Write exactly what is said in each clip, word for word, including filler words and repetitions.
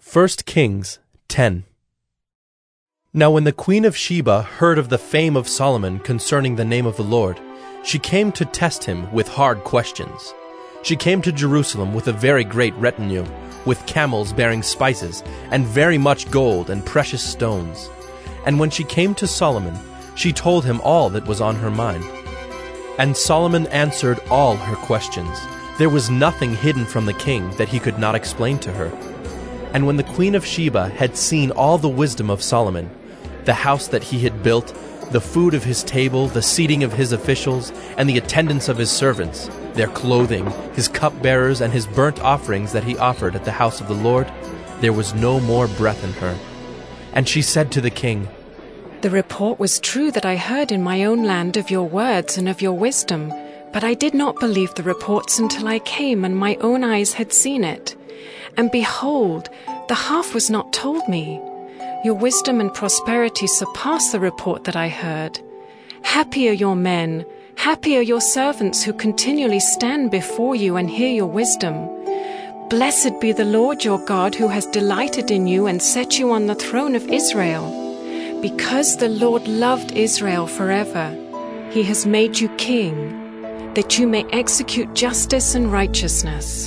First Kings ten. Now when the queen of Sheba heard of the fame of Solomon concerning the name of the Lord, she came to test him with hard questions. She came to Jerusalem with a very great retinue, with camels bearing spices, and very much gold and precious stones. And when she came to Solomon, she told him all that was on her mind. And Solomon answered all her questions. There was nothing hidden from the king that he could not explain to her. And when the queen of Sheba had seen all the wisdom of Solomon, the house that he had built, the food of his table, the seating of his officials, and the attendance of his servants, their clothing, his cupbearers, and his burnt offerings that he offered at the house of the Lord, there was no more breath in her. And she said to the king, "The report was true that I heard in my own land of your words and of your wisdom, but I did not believe the reports until I came and my own eyes had seen it. And behold, the half was not told me. Your wisdom and prosperity surpass the report that I heard. Happy are your men, happy are your servants who continually stand before you and hear your wisdom. Blessed be the Lord your God, who has delighted in you and set you on the throne of Israel. Because the Lord loved Israel forever, he has made you king, that you may execute justice and righteousness."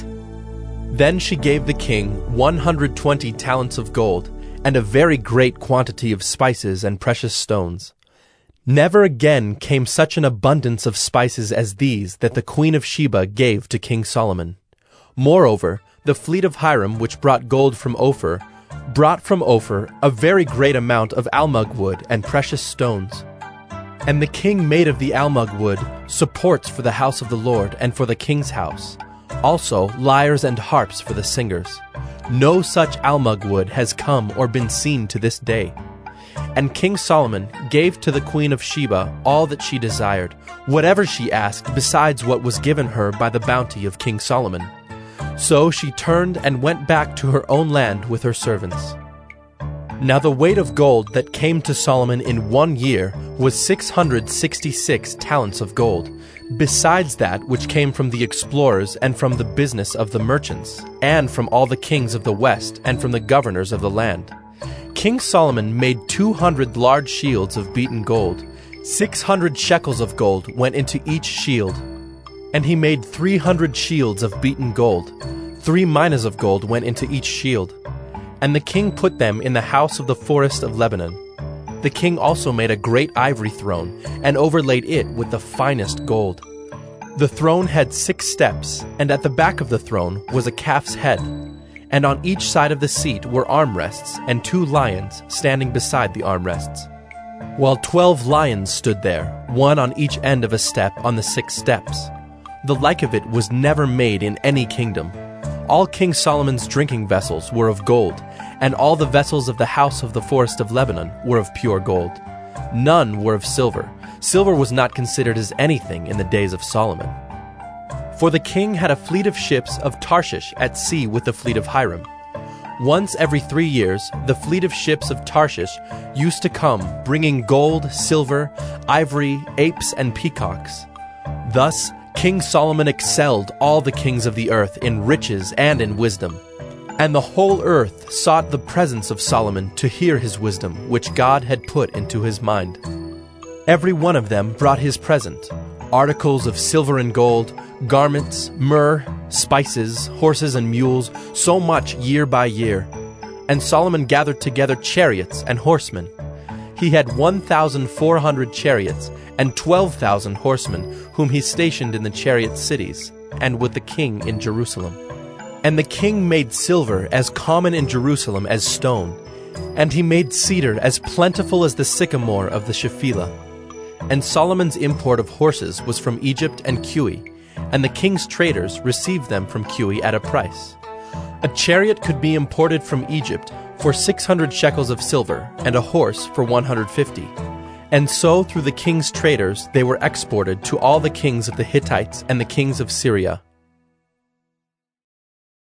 Then she gave the king one hundred twenty talents of gold, and a very great quantity of spices and precious stones. Never again came such an abundance of spices as these that the queen of Sheba gave to King Solomon. Moreover, the fleet of Hiram, which brought gold from Ophir, brought from Ophir a very great amount of almug wood and precious stones. And the king made of the almug wood supports for the house of the Lord and for the king's house, also lyres and harps for the singers. No such almug wood has come or been seen to this day. And King Solomon gave to the queen of Sheba all that she desired, whatever she asked besides what was given her by the bounty of King Solomon. So she turned and went back to her own land with her servants. Now the weight of gold that came to Solomon in one year was six hundred sixty-six talents of gold, besides that which came from the explorers and from the business of the merchants, and from all the kings of the west and from the governors of the land. King Solomon made two hundred large shields of beaten gold. Six hundred shekels of gold went into each shield. And he made three hundred shields of beaten gold. Three minas of gold went into each shield. And the king put them in the house of the forest of Lebanon. The king also made a great ivory throne, and overlaid it with the finest gold. The throne had six steps, and at the back of the throne was a calf's head. And on each side of the seat were armrests, and two lions standing beside the armrests. While twelve lions stood there, one on each end of a step on the six steps. The like of it was never made in any kingdom. All King Solomon's drinking vessels were of gold, and all the vessels of the house of the forest of Lebanon were of pure gold. None were of silver. Silver was not considered as anything in the days of Solomon. For the king had a fleet of ships of Tarshish at sea with the fleet of Hiram. Once every three years, the fleet of ships of Tarshish used to come, bringing gold, silver, ivory, apes, and peacocks. Thus King Solomon excelled all the kings of the earth in riches and in wisdom. And the whole earth sought the presence of Solomon to hear his wisdom, which God had put into his mind. Every one of them brought his present, articles of silver and gold, garments, myrrh, spices, horses and mules, so much year by year. And Solomon gathered together chariots and horsemen. He had one thousand four hundred chariots and twelve thousand horsemen, whom he stationed in the chariot cities, and with the king in Jerusalem. And the king made silver as common in Jerusalem as stone, and he made cedar as plentiful as the sycamore of the Shephelah. And Solomon's import of horses was from Egypt and Cui, and the king's traders received them from Cui at a price. A chariot could be imported from Egypt for six hundred shekels of silver, and a horse for one hundred fifty. And so through the king's traders they were exported to all the kings of the Hittites and the kings of Syria,